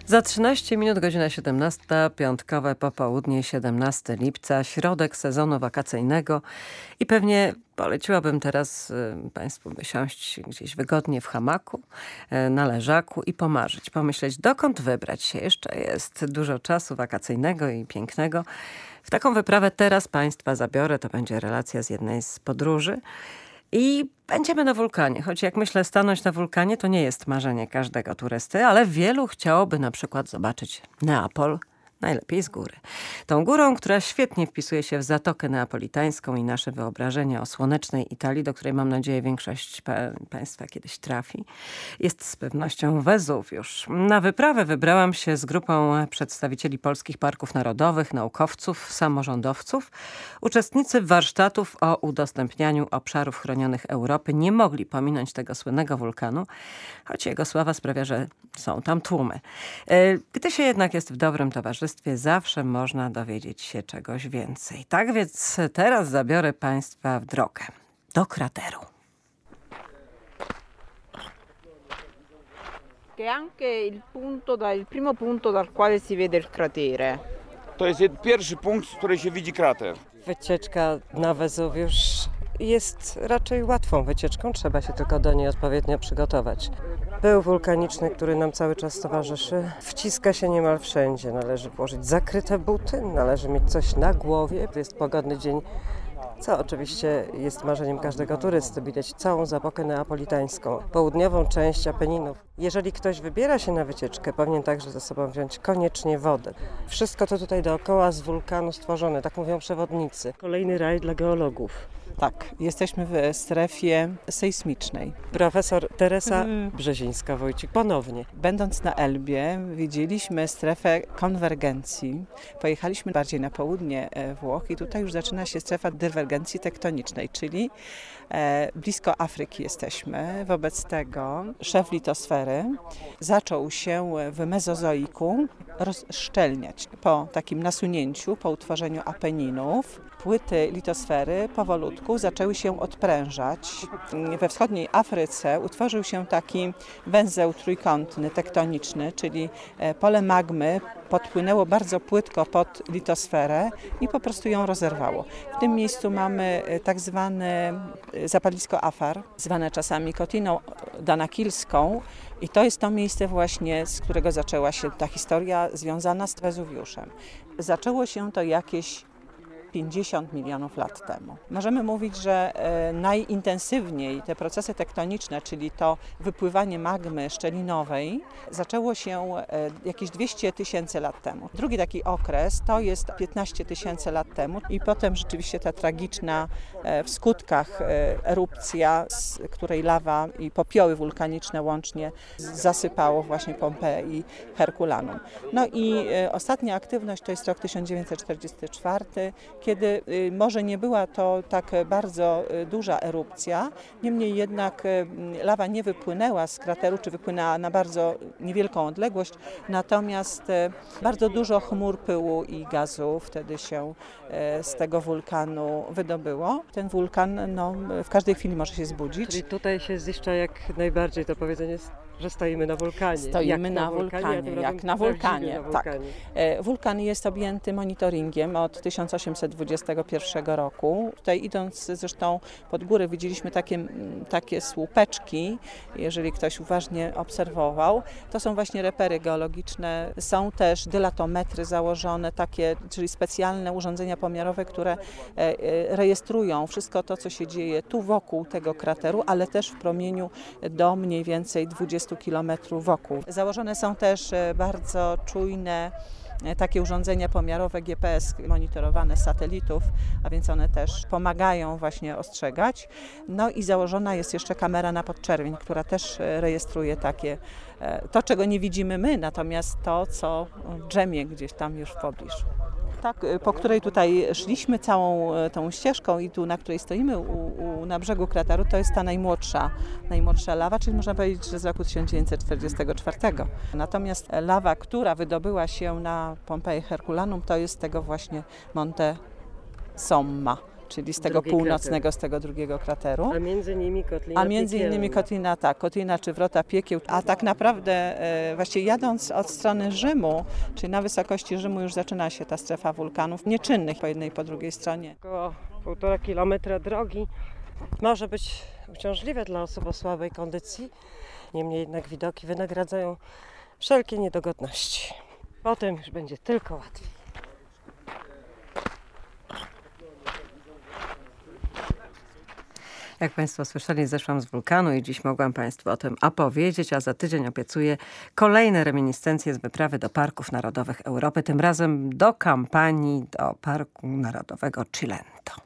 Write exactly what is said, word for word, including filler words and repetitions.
Za trzynaście minut godzina siedemnasta, piątkowe popołudnie, siedemnastego lipca, środek sezonu wakacyjnego i pewnie poleciłabym teraz y, Państwu wysiąść gdzieś wygodnie w hamaku, y, na leżaku i pomarzyć, pomyśleć, dokąd wybrać się. Jeszcze jest dużo czasu wakacyjnego i pięknego. W taką wyprawę teraz Państwa zabiorę, to będzie relacja z jednej z podróży. I będziemy na wulkanie, choć jak myślę, stanąć na wulkanie to nie jest marzenie każdego turysty, ale wielu chciałoby na przykład zobaczyć Neapol, najlepiej z góry. Tą górą, która świetnie wpisuje się w Zatokę Neapolitańską i nasze wyobrażenie o słonecznej Italii, do której mam nadzieję większość pa Państwa kiedyś trafi, jest z pewnością Wezuwiusz. Na wyprawę wybrałam się z grupą przedstawicieli polskich parków narodowych, naukowców, samorządowców. Uczestnicy warsztatów o udostępnianiu obszarów chronionych Europy nie mogli pominąć tego słynnego wulkanu, choć jego sława sprawia, że są tam tłumy. Gdy się jednak jest w dobrym towarzystwie, zawsze można dowiedzieć się czegoś więcej. Tak więc teraz zabiorę Państwa w drogę do krateru. Che anche il punto da, il primo punto dal quale si vede il cratere. To jest pierwszy punkt, z której się widzi krater. Wycieczka na Wezuwiusz jest raczej łatwą wycieczką, trzeba się tylko do niej odpowiednio przygotować. Pył wulkaniczny, który nam cały czas towarzyszy, wciska się niemal wszędzie. Należy włożyć zakryte buty, należy mieć coś na głowie. To jest pogodny dzień, co oczywiście jest marzeniem każdego turysty, widać całą Zatokę Neapolitańską, południową część Apeninów. Jeżeli ktoś wybiera się na wycieczkę, powinien także ze sobą wziąć koniecznie wodę. Wszystko to tutaj dookoła z wulkanu stworzone, tak mówią przewodnicy. Kolejny raj dla geologów. Tak, jesteśmy w strefie sejsmicznej. Profesor Teresa hmm. Brzezińska-Wójcik ponownie. Będąc na Elbie widzieliśmy strefę konwergencji. Pojechaliśmy bardziej na południe Włoch i tutaj już zaczyna się strefa dywergencji tektonicznej, czyli e, blisko Afryki jesteśmy. Wobec tego szef litosfery zaczął się w mezozoiku rozszczelniać. Po takim nasunięciu, po utworzeniu Apeninów, płyty litosfery powolutku zaczęły się odprężać. We wschodniej Afryce utworzył się taki węzeł trójkątny, tektoniczny, czyli pole magmy podpłynęło bardzo płytko pod litosferę i po prostu ją rozerwało. W tym miejscu mamy tak zwane zapalisko Afar, zwane czasami Kotiną Danakilską, i to jest to miejsce właśnie, z którego zaczęła się ta historia związana z Wezuwiuszem. Zaczęło się to jakieś pięćdziesiąt milionów lat temu. Możemy mówić, że e, najintensywniej te procesy tektoniczne, czyli to wypływanie magmy szczelinowej, zaczęło się e, jakieś dwieście tysięcy lat temu. Drugi taki okres to jest piętnaście tysięcy lat temu i potem rzeczywiście ta tragiczna e, w skutkach e, erupcja, z której lawa i popioły wulkaniczne łącznie zasypało właśnie Pompeję i Herkulanum. No i e, ostatnia aktywność to jest rok tysiąc dziewięćset czterdziesty czwarty, kiedy może nie była to tak bardzo duża erupcja, niemniej jednak lawa nie wypłynęła z krateru, czy wypłynęła na bardzo niewielką odległość, natomiast bardzo dużo chmur pyłu i gazu wtedy się z tego wulkanu wydobyło. Ten wulkan no, w każdej chwili może się zbudzić. Czyli tutaj się ziszcza jak najbardziej to powiedzenie, że stoimy na wulkanie. Stoimy jak na, na wulkanie, wulkanie jak na wulkanie. na wulkanie. Tak. Wulkan jest objęty monitoringiem od tysiąc osiemset dwudziestego pierwszego roku. Tutaj idąc zresztą pod górę widzieliśmy takie, takie słupeczki, jeżeli ktoś uważnie obserwował. To są właśnie repery geologiczne. Są też dylatometry założone, takie, czyli specjalne urządzenia pomiarowe, które rejestrują wszystko to, co się dzieje tu wokół tego krateru, ale też w promieniu do mniej więcej dwudziestu kilometrów wokół. Założone są też bardzo czujne takie urządzenia pomiarowe G P S monitorowane z satelitów, a więc one też pomagają właśnie ostrzegać. No i założona jest jeszcze kamera na podczerwień, która też rejestruje takie, to czego nie widzimy my, natomiast to, co drzemie gdzieś tam już w pobliżu. Tak, po której tutaj szliśmy całą tą ścieżką i tu, na której stoimy u, u, na brzegu krateru, to jest ta najmłodsza, najmłodsza lawa, czyli można powiedzieć, że z roku tysiąc dziewięćset czterdziestego czwartego. Natomiast lawa, która wydobyła się na Pompeję Herkulanum, to jest z tego właśnie Monte Somma. czyli z tego Drugi północnego, krater. z tego drugiego krateru. A między innymi kotlina A między innymi piekielna. kotlina, tak, kotlina czy wrota piekieł. A tak naprawdę e, właściwie jadąc od strony Rzymu, czyli na wysokości Rzymu już zaczyna się ta strefa wulkanów nieczynnych po jednej i po drugiej stronie. Około półtora kilometra drogi może być uciążliwe dla osób o słabej kondycji. Niemniej jednak widoki wynagradzają wszelkie niedogodności. Potem już będzie tylko łatwiej. Jak Państwo słyszeli, zeszłam z wulkanu i dziś mogłam Państwu o tym opowiedzieć, a za tydzień obiecuję kolejne reminiscencje z wyprawy do Parków Narodowych Europy, tym razem do kampanii do Parku Narodowego Cilento.